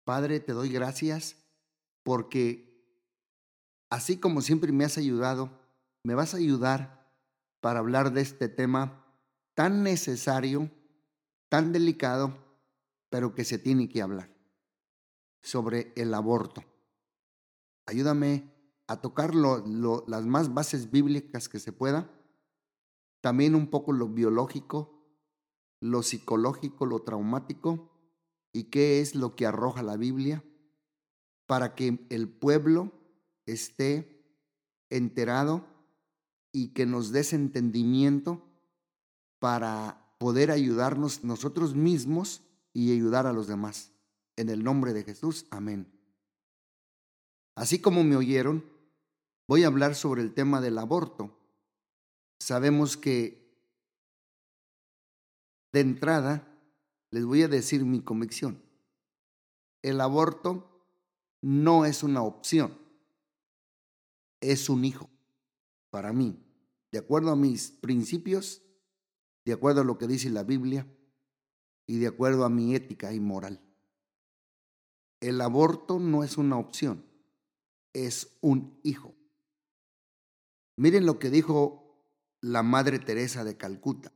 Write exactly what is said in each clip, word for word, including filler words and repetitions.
Padre, te doy gracias porque así como siempre me has ayudado, me vas a ayudar para hablar de este tema tan necesario, tan delicado, pero que se tiene que hablar, sobre el aborto. Ayúdame a tocar lo- lo- las más bases bíblicas que se pueda, también un poco lo biológico, lo psicológico, lo traumático y qué es lo que arroja la Biblia para que el pueblo esté enterado y que nos des entendimiento para poder ayudarnos nosotros mismos y ayudar a los demás. En el nombre de Jesús, amén. Así como me oyeron, voy a hablar sobre el tema del aborto. Sabemos que de entrada les voy a decir mi convicción. El aborto no es una opción, es un hijo para mí, de acuerdo a mis principios, de acuerdo a lo que dice la Biblia y de acuerdo a mi ética y moral. El aborto no es una opción, es un hijo. Miren lo que dijo la Madre Teresa de Calcuta.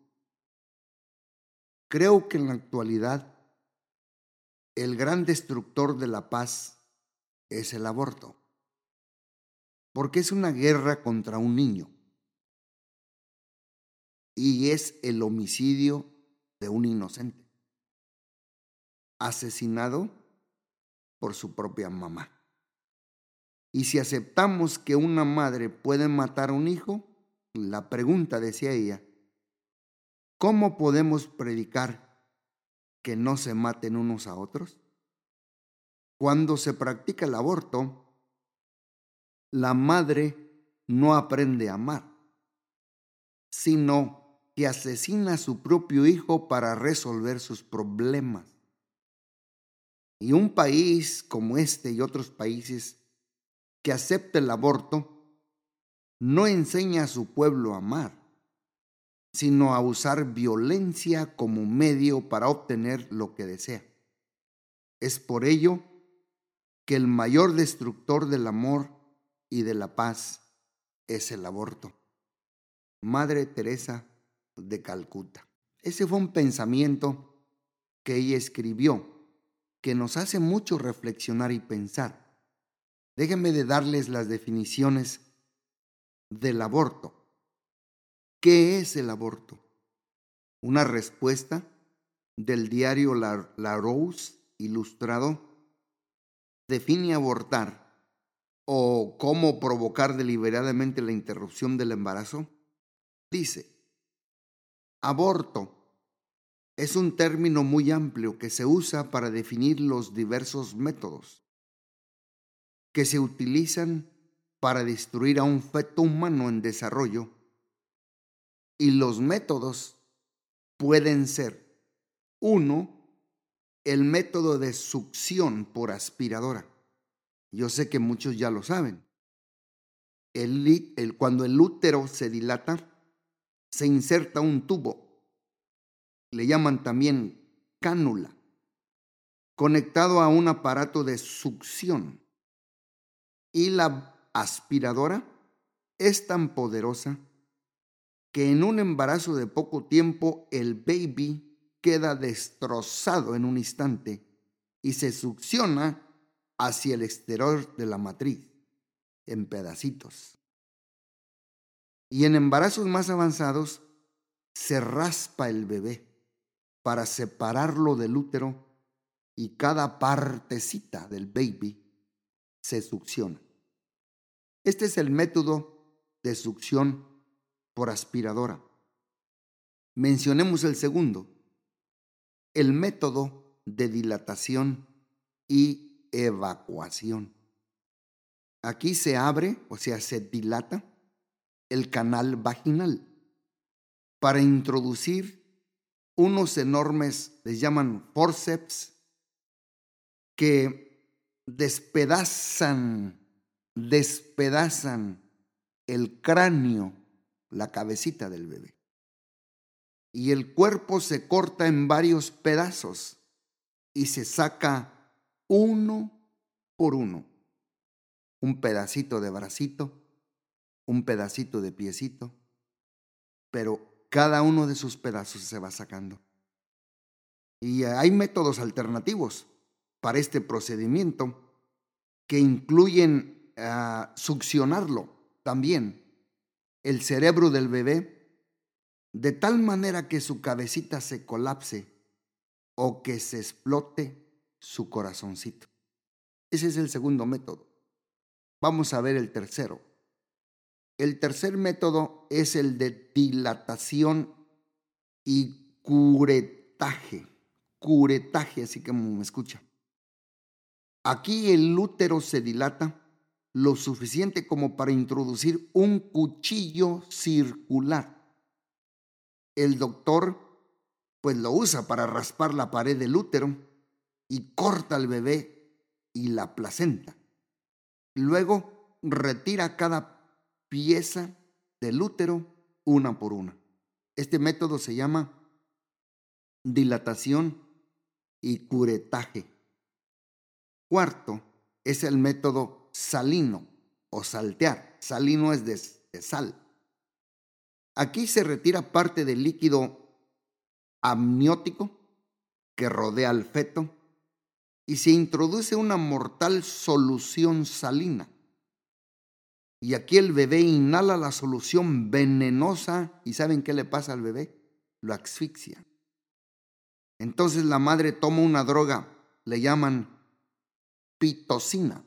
Creo que en la actualidad el gran destructor de la paz es el aborto, porque es una guerra contra un niño y es el homicidio de un inocente, asesinado por su propia mamá. Y si aceptamos que una madre puede matar a un hijo, la pregunta, decía ella, ¿cómo podemos predicar que no se maten unos a otros? Cuando se practica el aborto, la madre no aprende a amar, sino que asesina a su propio hijo para resolver sus problemas. Y un país como este y otros países que acepta el aborto no enseña a su pueblo a amar, sino a usar violencia como medio para obtener lo que desea. Es por ello que el mayor destructor del amor y de la paz es el aborto. Madre Teresa de Calcuta. Ese fue un pensamiento que ella escribió, que nos hace mucho reflexionar y pensar. Déjenme de darles las definiciones del aborto. ¿Qué es el aborto? Una respuesta del diario La, La Rose Ilustrado define abortar o cómo provocar deliberadamente la interrupción del embarazo. Dice, aborto es un término muy amplio que se usa para definir los diversos métodos que se utilizan para destruir a un feto humano en desarrollo, y los métodos pueden ser: uno, el método de succión por aspiradora. Yo sé que muchos ya lo saben. El, el, cuando el útero se dilata, se inserta un tubo, le llaman también cánula, conectado a un aparato de succión. Y la aspiradora es tan poderosa que en un embarazo de poco tiempo el baby queda destrozado en un instante y se succiona hacia el exterior de la matriz en pedacitos. Y en embarazos más avanzados se raspa el bebé para separarlo del útero y cada partecita del baby se succiona. Este es el método de succión por aspiradora. Mencionemos el segundo, el método de dilatación y evacuación. Aquí se abre, o sea, se dilata el canal vaginal para introducir unos enormes, les llaman forceps, que despedazan, despedazan el cráneo, la cabecita del bebé. Y el cuerpo se corta en varios pedazos y se saca uno por uno. Un pedacito de bracito, un pedacito de piecito, pero cada uno de sus pedazos se va sacando. Y hay métodos alternativos para este procedimiento que incluyen uh, succionarlo también, el cerebro del bebé, de tal manera que su cabecita se colapse o que se explote su corazoncito. Ese es el segundo método. Vamos a ver el tercero. El tercer método es el de dilatación y curetaje. Curetaje, así como me escucha. Aquí el útero se dilata lo suficiente como para introducir un cuchillo circular. El doctor pues lo usa para raspar la pared del útero y corta al bebé y la placenta. Luego retira cada pieza del útero una por una. Este método se llama dilatación y curetaje. Cuarto es el método salino o saltear. Salino es de, de sal. Aquí se retira parte del líquido amniótico que rodea al feto y se introduce una mortal solución salina. Y aquí el bebé inhala la solución venenosa y ¿saben qué le pasa al bebé? Lo asfixia. Entonces la madre toma una droga, le llaman pitocina.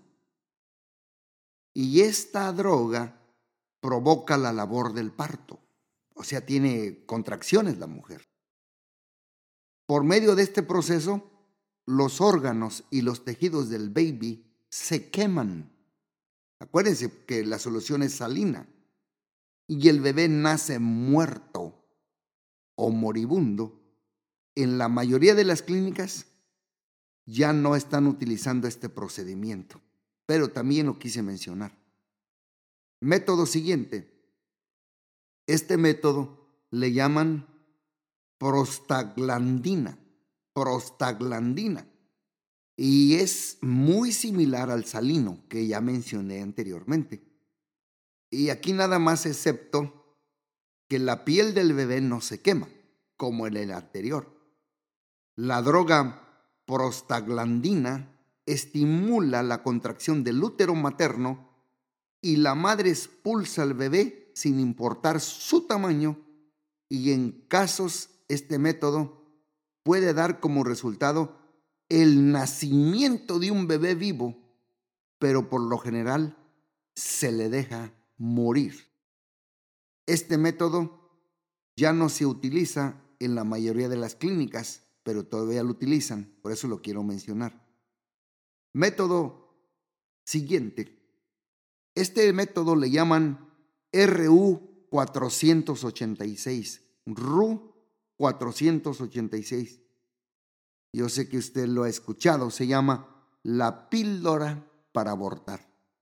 Y esta droga provoca la labor del parto. O sea, tiene contracciones la mujer. Por medio de este proceso, los órganos y los tejidos del baby se queman. Acuérdense que la solución es salina. Y el bebé nace muerto o moribundo. En la mayoría de las clínicas ya no están utilizando este procedimiento, pero también lo quise mencionar. Método siguiente. Este método le llaman prostaglandina, prostaglandina, y es muy similar al salino que ya mencioné anteriormente. Y aquí nada más excepto que la piel del bebé no se quema, como en el anterior. La droga prostaglandina estimula la contracción del útero materno y la madre expulsa al bebé sin importar su tamaño, y en casos este método puede dar como resultado el nacimiento de un bebé vivo, pero por lo general se le deja morir. Este método ya no se utiliza en la mayoría de las clínicas, pero todavía lo utilizan, por eso lo quiero mencionar. Método siguiente. Este método le llaman R U cuatrocientos ochenta y seis. R U cuatrocientos ochenta y seis. Yo sé que usted lo ha escuchado, se llama la píldora para abortar.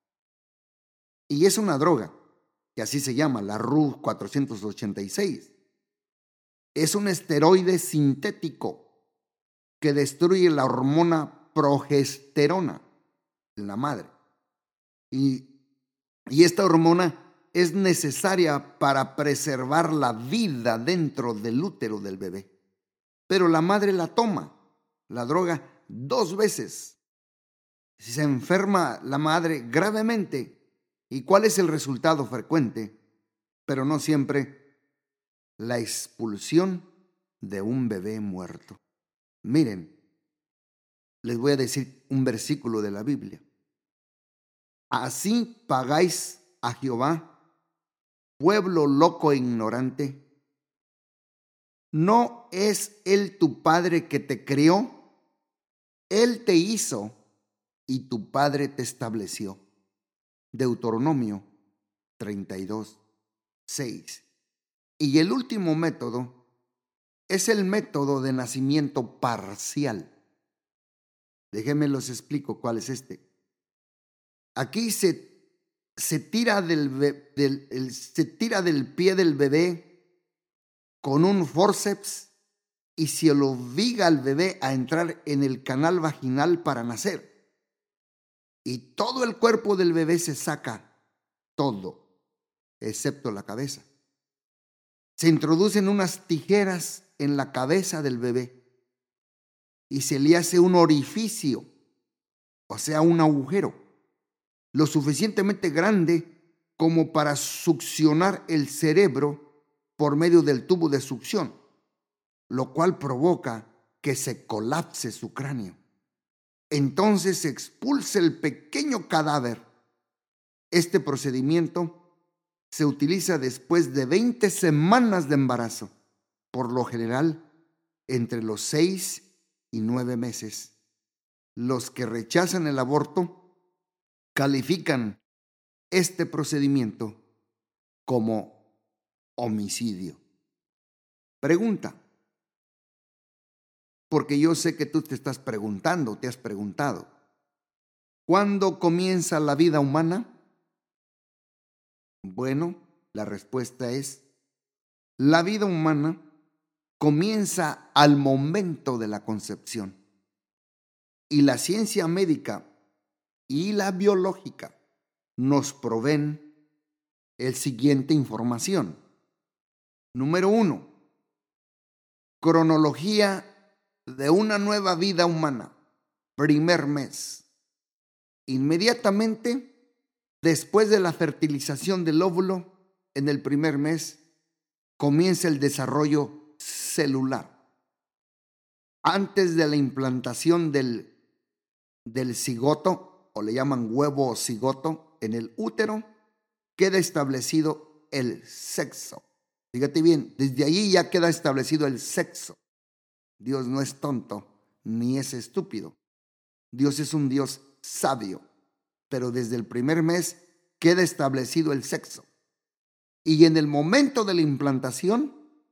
Y es una droga, que así se llama, la R U cuatrocientos ochenta y seis. Es un esteroide sintético que destruye la hormona progesterona en la madre. Y, y esta hormona es necesaria para preservar la vida dentro del útero del bebé. Pero la madre la toma, la droga, dos veces. Si se enferma la madre gravemente, ¿y cuál es el resultado frecuente? Pero no siempre, la expulsión de un bebé muerto. Miren, les voy a decir un versículo de la Biblia. Así pagáis a Jehová, pueblo loco e ignorante. ¿No es Él tu Padre que te crió? Él te hizo y tu Padre te estableció. Deuteronomio treinta y dos, seis. Y el último método es el método de nacimiento parcial. Déjenme los explico cuál es este. Aquí se, se, tira del, del, el, se tira del pie del bebé con un forceps y se le obliga al bebé a entrar en el canal vaginal para nacer. Y todo el cuerpo del bebé se saca, todo, excepto la cabeza. Se introducen unas tijeras en la cabeza del bebé y se le hace un orificio, o sea, un agujero, lo suficientemente grande como para succionar el cerebro por medio del tubo de succión, lo cual provoca que se colapse su cráneo. Entonces se expulsa el pequeño cadáver. Este procedimiento se utiliza después de veinte semanas de embarazo, por lo general entre los seis y nueve meses. Los que rechazan el aborto califican este procedimiento como homicidio. Pregunta, porque yo sé que tú te estás preguntando, te has preguntado, ¿cuándo comienza la vida humana? Bueno, la respuesta es, la vida humana comienza al momento de la concepción. Y la ciencia médica y la biológica nos proveen el siguiente información. Número uno, cronología de una nueva vida humana. Primer mes. Inmediatamente después de la fertilización del óvulo, en el primer mes, comienza el desarrollo celular. Antes de la implantación del, del cigoto, o le llaman huevo o cigoto, en el útero, queda establecido el sexo. Fíjate bien, desde allí ya queda establecido el sexo. Dios no es tonto, ni es estúpido. Dios es un Dios sabio, pero desde el primer mes queda establecido el sexo. Y en el momento de la implantación,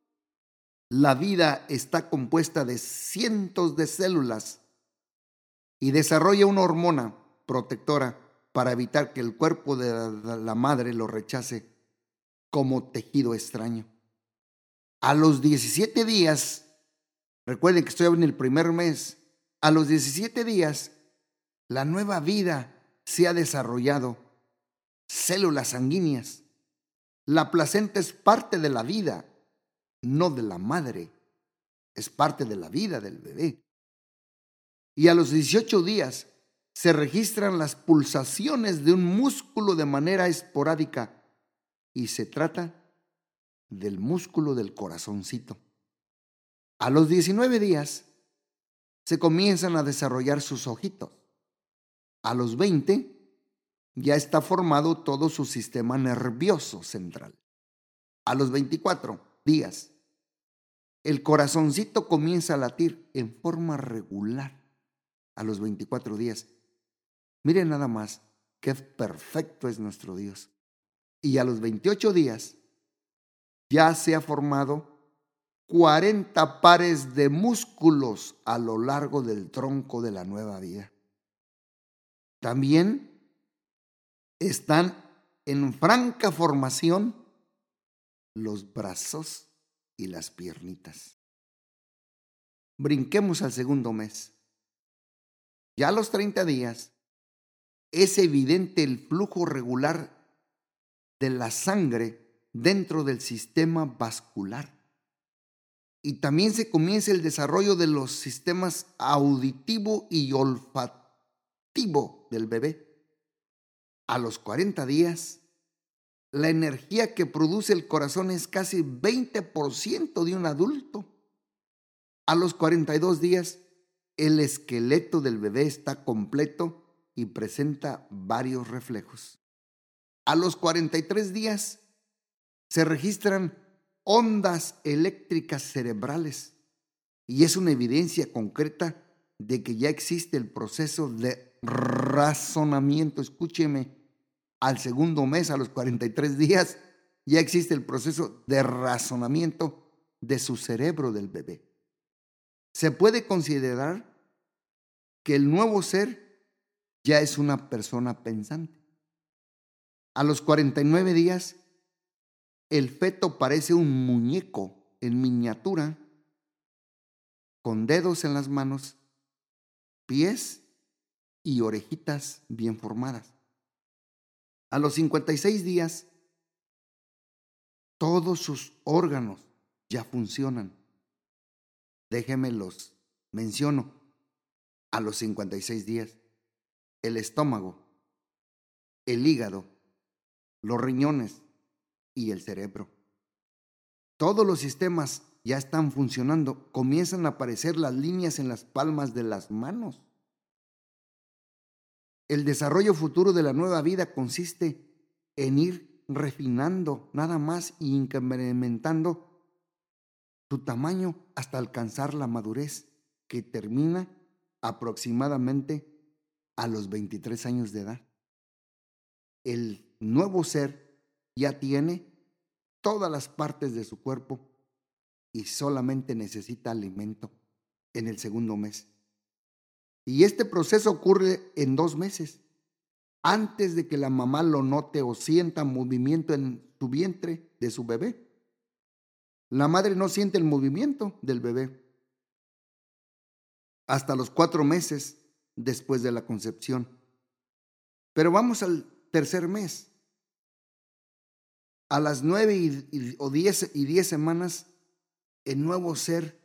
la vida está compuesta de cientos de células y desarrolla una hormona protectora para evitar que el cuerpo de la madre lo rechace como tejido extraño. A los diecisiete días, recuerden que estoy en el primer mes, a los diecisiete días, la nueva vida se ha desarrollado. Células sanguíneas. La placenta es parte de la vida, no de la madre. Es parte de la vida del bebé. Y a los dieciocho días se registran las pulsaciones de un músculo de manera esporádica y se trata del músculo del corazoncito. A los diecinueve días se comienzan a desarrollar sus ojitos. A los veinte ya está formado todo su sistema nervioso central. A los veinticuatro días, el corazoncito comienza a latir en forma regular. A los veinticuatro días. Miren nada más qué perfecto es nuestro Dios. Y a los veintiocho días ya se ha formado cuarenta pares de músculos a lo largo del tronco de la nueva vida. También están en franca formación los brazos y las piernitas. Brinquemos al segundo mes. Ya a los treinta días es evidente el flujo regular de la sangre dentro del sistema vascular. Y también se comienza el desarrollo de los sistemas auditivo y olfativo del bebé. A los cuarenta días, la energía que produce el corazón es casi veinte por ciento de un adulto. A los cuarenta y dos días, el esqueleto del bebé está completo y presenta varios reflejos. A los cuarenta y tres días, se registran ondas eléctricas cerebrales y es una evidencia concreta de que ya existe el proceso de razonamiento. Escúcheme, al segundo mes, a los cuarenta y tres días, ya existe el proceso de razonamiento de su cerebro del bebé. Se puede considerar que el nuevo ser ya es una persona pensante. A los cuarenta y nueve días, el feto parece un muñeco en miniatura con dedos en las manos, pies y orejitas bien formadas. A los cincuenta y seis días, todos sus órganos ya funcionan. Déjenme los menciono. A los cincuenta y seis días, el estómago, el hígado, los riñones y el cerebro. Todos los sistemas ya están funcionando. Comienzan a aparecer las líneas en las palmas de las manos. El desarrollo futuro de la nueva vida consiste en ir refinando nada más y incrementando su tamaño hasta alcanzar la madurez, que termina aproximadamente a los veintitrés años de edad. El nuevo ser ya tiene todas las partes de su cuerpo y solamente necesita alimento en el segundo mes. Y este proceso ocurre en dos meses, antes de que la mamá lo note o sienta movimiento en su vientre de su bebé. La madre no siente el movimiento del bebé hasta los cuatro meses después de la concepción. Pero vamos al tercer mes. A las nueve y, y, o diez, y diez semanas, el nuevo ser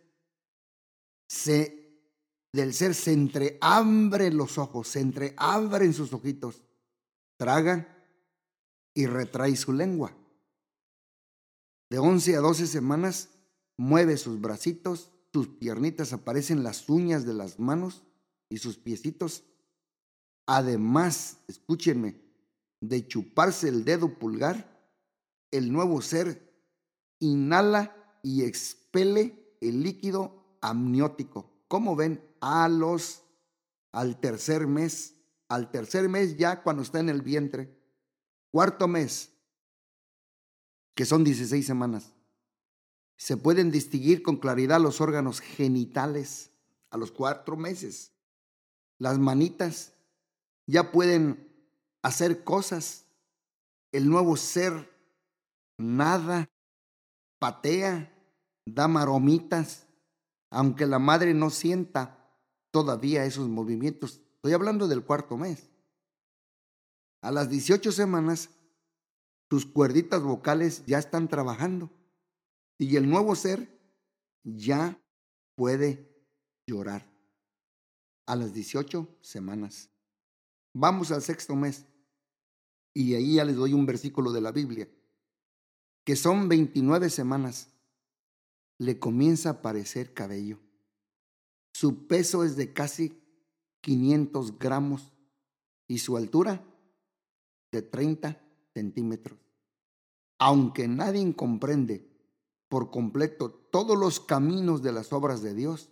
se, del ser se entreabre los ojos, se entreabren sus ojitos, traga y retrae su lengua. De once a doce semanas, mueve sus bracitos, sus piernitas, aparecen las uñas de las manos y sus piecitos. Además, escúchenme, de chuparse el dedo pulgar, el nuevo ser inhala y expele el líquido amniótico. ¿Cómo ven? A los, al tercer mes, al tercer mes ya cuando está en el vientre, cuarto mes, que son dieciséis semanas, se pueden distinguir con claridad los órganos genitales a los cuatro meses. Las manitas ya pueden hacer cosas. El nuevo ser nada, patea, da maromitas, aunque la madre no sienta todavía esos movimientos. Estoy hablando del cuarto mes. A las dieciocho semanas, sus cuerditas vocales ya están trabajando y el nuevo ser ya puede llorar. A las dieciocho semanas. Vamos al sexto mes y ahí ya les doy un versículo de la Biblia, que son veintinueve semanas. Le comienza a aparecer cabello. Su peso es de casi quinientos gramos y su altura de treinta centímetros. Aunque nadie comprende por completo todos los caminos de las obras de Dios,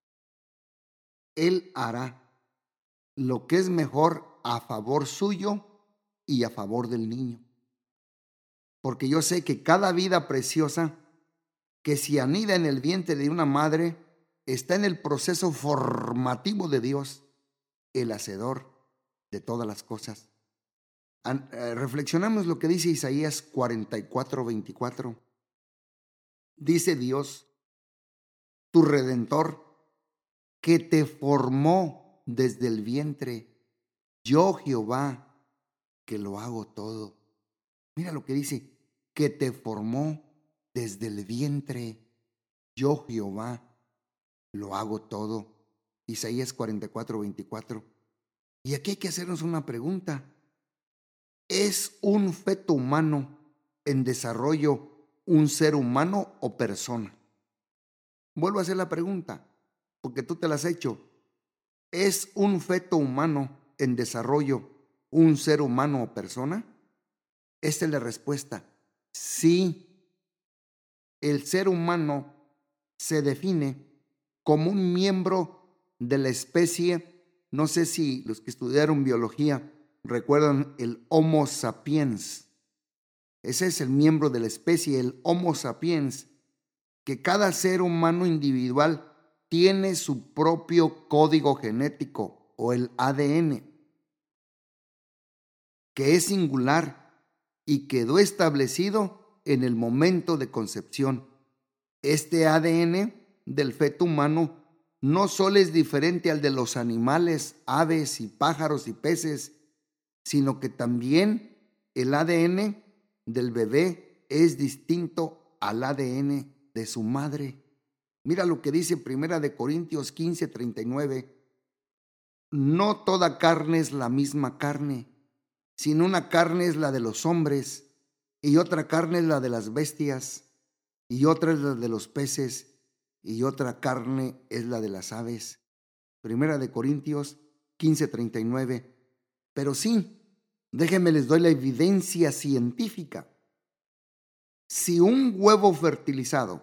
Él hará lo que es mejor a favor suyo y a favor del niño. Porque yo sé que cada vida preciosa que se anida en el vientre de una madre está en el proceso formativo de Dios, el hacedor de todas las cosas. Reflexionamos lo que dice Isaías cuarenta y cuatro, veinticuatro. Dice Dios, tu Redentor, que te formó desde el vientre, yo Jehová, que lo hago todo. Mira lo que dice, que te formó desde el vientre, yo Jehová, lo hago todo. Isaías cuarenta y cuatro, veinticuatro. Y aquí hay que hacernos una pregunta. ¿Es un feto humano en desarrollo un ser humano o persona? Vuelvo a hacer la pregunta, porque tú te la has hecho. ¿Es un feto humano en desarrollo un ser humano o persona? Esta es la respuesta. Sí. El ser humano se define como un miembro de la especie. No sé si los que estudiaron biología recuerdan el Homo sapiens. Ese es el miembro de la especie, el Homo sapiens, que cada ser humano individual tiene su propio código genético o el A D N, que es singular y quedó establecido en el momento de concepción. Este A D N del feto humano no solo es diferente al de los animales, aves y pájaros y peces, sino que también el A D N del bebé es distinto al A D N de su madre. Mira lo que dice Primera de Corintios quince, treinta y nueve. No toda carne es la misma carne, sino una carne es la de los hombres, y otra carne es la de las bestias, y otra es la de los peces, y otra carne es la de las aves. Primera de Corintios quince, treinta y nueve. Pero sí, déjenme les doy la evidencia científica. Si un huevo fertilizado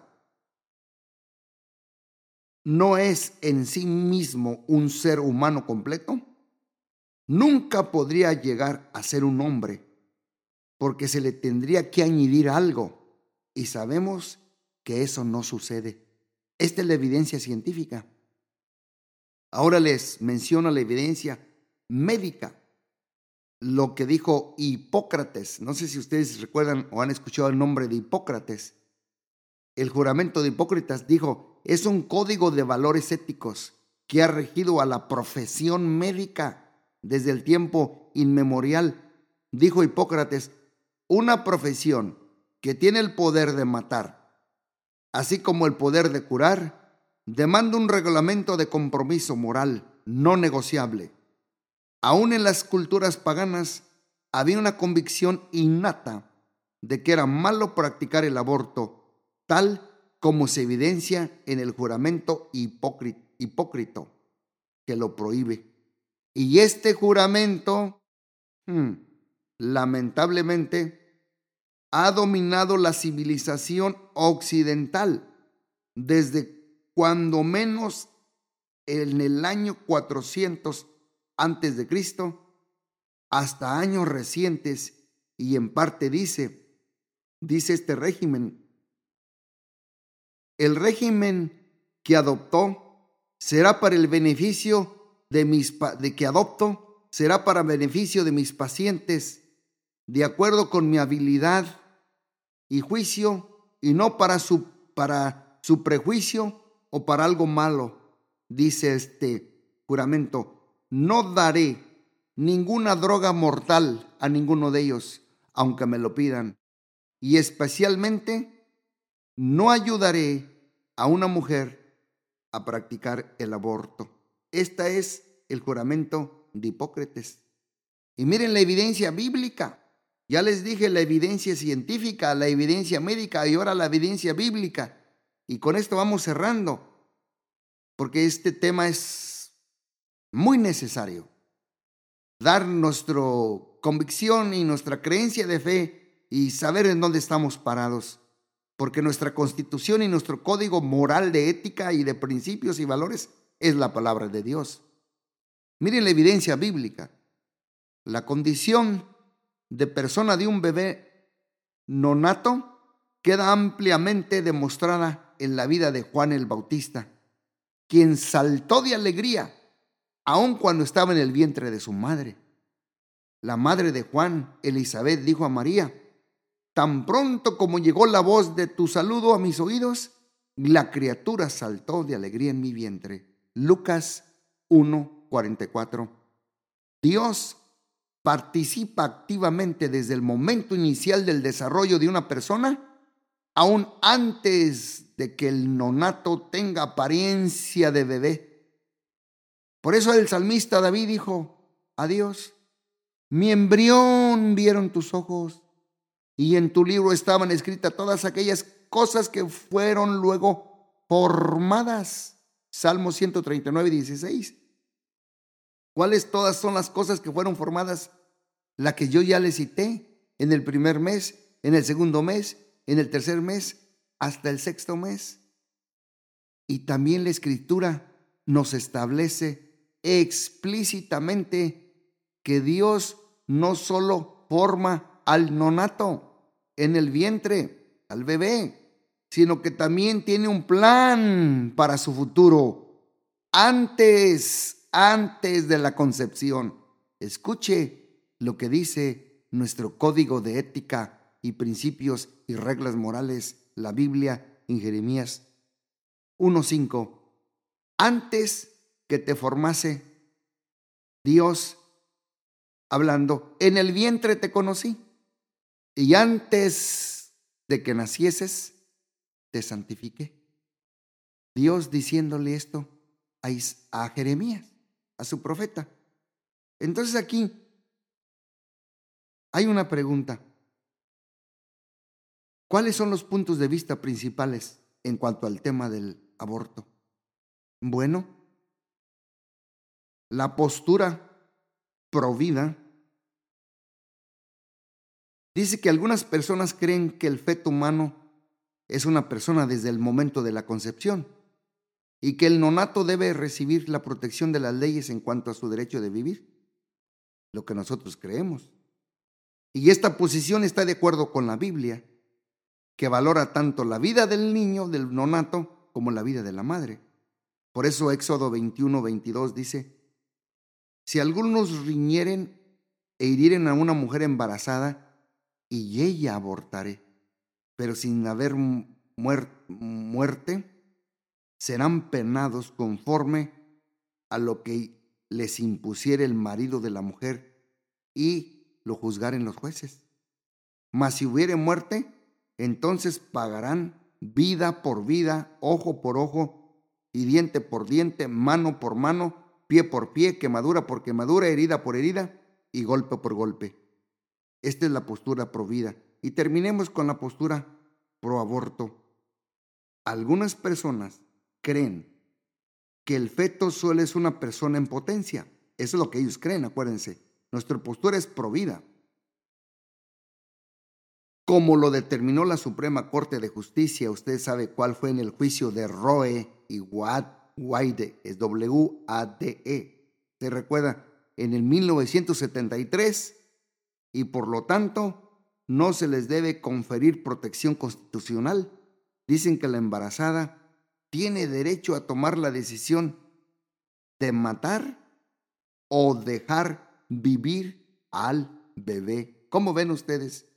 no es en sí mismo un ser humano completo, nunca podría llegar a ser un hombre, porque se le tendría que añadir algo, y sabemos que eso no sucede. Esta es la evidencia científica. Ahora les menciono la evidencia médica, lo que dijo Hipócrates. No sé si ustedes recuerdan o han escuchado el nombre de Hipócrates. El juramento de Hipócrates dijo, es un código de valores éticos que ha regido a la profesión médica desde el tiempo inmemorial. Dijo Hipócrates, una profesión que tiene el poder de matar, así como el poder de curar, demanda un reglamento de compromiso moral no negociable. Aún en las culturas paganas había una convicción innata de que era malo practicar el aborto, tal como se evidencia en el juramento hipócrita que lo prohíbe. Y este juramento, hmm, lamentablemente, ha dominado la civilización occidental desde cuando menos en el año cuatrocientos antes de Cristo hasta años recientes, y en parte dice, dice este régimen, el régimen que adoptó será para el beneficio de mis de que adopto será para beneficio de mis pacientes, de acuerdo con mi habilidad y juicio, y no para su para su prejuicio o para algo malo. Dice este juramento, no daré ninguna droga mortal a ninguno de ellos, aunque me lo pidan, y especialmente no ayudaré a una mujer a practicar el aborto. Este es el juramento de Hipócrates. Y miren la evidencia bíblica. Ya les dije la evidencia científica, la evidencia médica y ahora la evidencia bíblica. Y con esto vamos cerrando, porque este tema es muy necesario. Dar nuestra convicción y nuestra creencia de fe y saber en dónde estamos parados. Porque nuestra constitución y nuestro código moral de ética y de principios y valores es la palabra de Dios. Miren la evidencia bíblica. La condición de persona de un bebé nonato queda ampliamente demostrada en la vida de Juan el Bautista, quien saltó de alegría aun cuando estaba en el vientre de su madre. La madre de Juan, Elizabeth, dijo a María, tan pronto como llegó la voz de tu saludo a mis oídos, la criatura saltó de alegría en mi vientre. Lucas uno, cuarenta y cuatro. Dios participa activamente desde el momento inicial del desarrollo de una persona, aún antes de que el nonato tenga apariencia de bebé. Por eso el salmista David dijo a Dios, mi embrión vieron tus ojos, y en tu libro estaban escritas todas aquellas cosas que fueron luego formadas. Salmo ciento treinta y nueve, dieciséis. ¿Cuáles todas son las cosas que fueron formadas? La que yo ya les cité, en el primer mes, en el segundo mes, en el tercer mes, hasta el sexto mes. Y también la Escritura nos establece explícitamente que Dios no solo forma al nonato en el vientre, al bebé, sino que también tiene un plan para su futuro antes, antes de la concepción. Escuche lo que dice nuestro código de ética y principios y reglas morales, la Biblia, en Jeremías uno cinco. antes que te formase Dios, hablando, en el vientre te conocí, y antes de que nacieses, te santifiqué. Dios diciéndole esto a, Is- a Jeremías, a su profeta. Entonces aquí hay una pregunta. ¿Cuáles son los puntos de vista principales en cuanto al tema del aborto? Bueno, la postura provida dice que algunas personas creen que el feto humano es una persona desde el momento de la concepción y que el nonato debe recibir la protección de las leyes en cuanto a su derecho de vivir, lo que nosotros creemos. Y esta posición está de acuerdo con la Biblia, que valora tanto la vida del niño, del nonato, como la vida de la madre. Por eso Éxodo veintiuno, veintidós dice, si algunos riñeren e hirieren a una mujer embarazada, y ella abortare, pero sin haber muer- muerte, serán penados conforme a lo que les impusiere el marido de la mujer y lo juzgaren los jueces. Mas si hubiere muerte, entonces pagarán vida por vida, ojo por ojo, y diente por diente, mano por mano, pie por pie, quemadura por quemadura, herida por herida y golpe por golpe. Esta es la postura pro vida. Y terminemos con la postura pro aborto. Algunas personas creen que el feto solo es una persona en potencia. Eso es lo que ellos creen, acuérdense. Nuestra postura es pro vida, como lo determinó la Suprema Corte de Justicia. Usted sabe cuál fue en el juicio de Roe y Wade, es W A D E. ¿Se recuerda? En el mil novecientos setenta y tres, y por lo tanto no se les debe conferir protección constitucional. Dicen que la embarazada tiene derecho a tomar la decisión de matar o dejar vivir al bebé. ¿Cómo ven ustedes?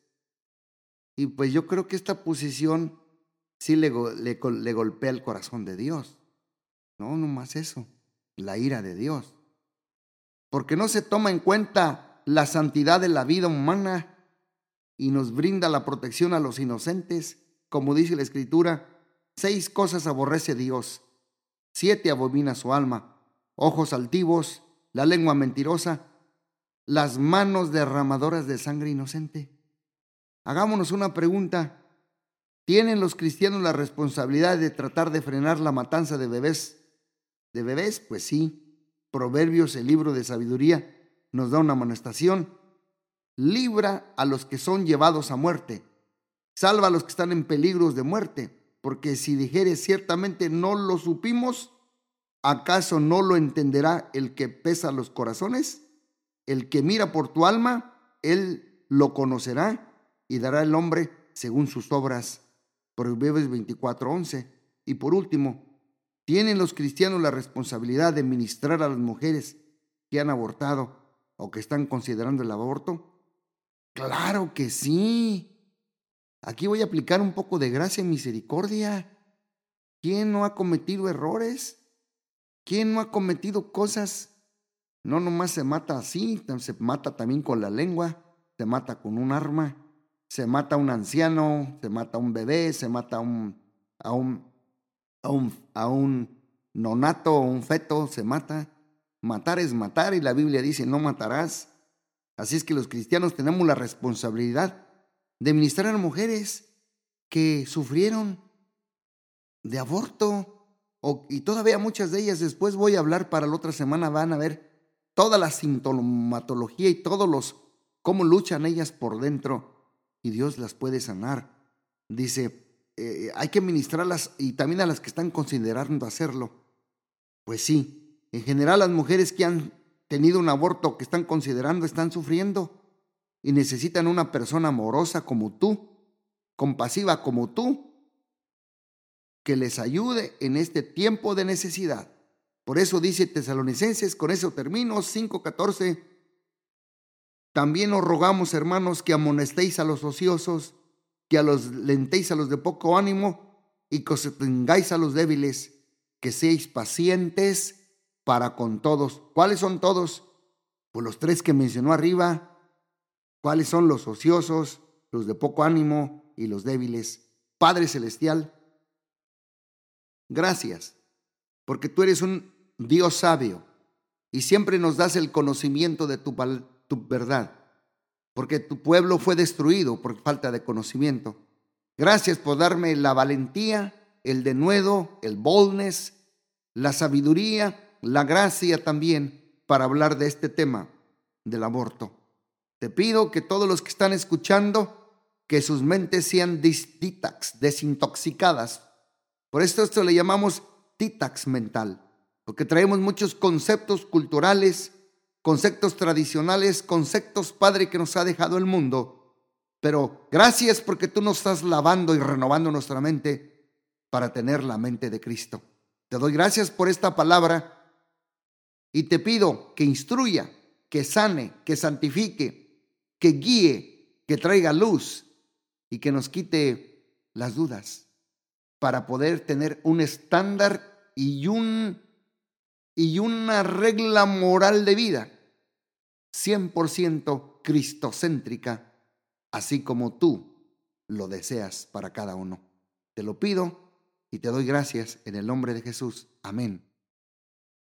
Y pues yo creo que esta posición sí le, le, le golpea el corazón de Dios. No, no más eso, la ira de Dios. Porque no se toma en cuenta la santidad de la vida humana y nos brinda la protección a los inocentes. Como dice la Escritura, seis cosas aborrece Dios, siete abomina su alma: ojos altivos, la lengua mentirosa, las manos derramadoras de sangre inocente. Hagámonos una pregunta. ¿Tienen los cristianos la responsabilidad de tratar de frenar la matanza de bebés? ¿De bebés? Pues sí. Proverbios, el libro de sabiduría, nos da una amonestación. Libra a los que son llevados a muerte. Salva a los que están en peligros de muerte. Porque si dijeres ciertamente no lo supimos, ¿acaso no lo entenderá el que pesa los corazones? El que mira por tu alma, él lo conocerá y dará el hombre según sus obras. Proverbios veinticuatro, once. Y por último, ¿tienen los cristianos la responsabilidad de ministrar a las mujeres que han abortado o que están considerando el aborto? Claro que sí. Aquí voy a aplicar un poco de gracia y misericordia. ¿Quién no ha cometido errores? ¿Quién no ha cometido cosas? No nomás se mata así, se mata también con la lengua, se mata con un arma, se mata a un anciano, se mata a un bebé, se mata a un, a un, a un, a un nonato o un feto, se mata. Matar es matar y la Biblia dice no matarás. Así es que los cristianos tenemos la responsabilidad de ministrar a mujeres que sufrieron de aborto, o, y todavía muchas de ellas, después voy a hablar para la otra semana, van a ver toda la sintomatología y todos los, cómo luchan ellas por dentro, y Dios las puede sanar. Dice, eh, hay que ministrarlas y también a las que están considerando hacerlo. Pues sí, en general las mujeres que han tenido un aborto, que están considerando, están sufriendo y necesitan una persona amorosa como tú, compasiva como tú, que les ayude en este tiempo de necesidad. Por eso dice Tesalonicenses, con eso termino, cinco catorce, también os rogamos, hermanos, que amonestéis a los ociosos, que a los lentéis a los de poco ánimo y que sostengáis a los débiles, que seáis pacientes para con todos. ¿Cuáles son todos? Pues los tres que mencionó arriba. ¿Cuáles son los ociosos, los de poco ánimo y los débiles? Padre Celestial, gracias, porque tú eres un Dios sabio y siempre nos das el conocimiento de tu, tu verdad, porque tu pueblo fue destruido por falta de conocimiento. Gracias por darme la valentía, el denuedo, el boldness, la sabiduría, la gracia también para hablar de este tema del aborto. Te pido que todos los que están escuchando, que sus mentes sean detox, desintoxicadas. Por esto esto le llamamos detox mental, porque traemos muchos conceptos culturales, conceptos tradicionales, conceptos, Padre, que nos ha dejado el mundo. Pero gracias porque tú nos estás lavando y renovando nuestra mente para tener la mente de Cristo. Te doy gracias por esta palabra y te pido que instruya, que sane, que santifique, que guíe, que traiga luz y que nos quite las dudas para poder tener un estándar y, un, y una regla moral de vida cien por ciento cristocéntrica, así como tú lo deseas para cada uno. Te lo pido y te doy gracias en el nombre de Jesús. Amén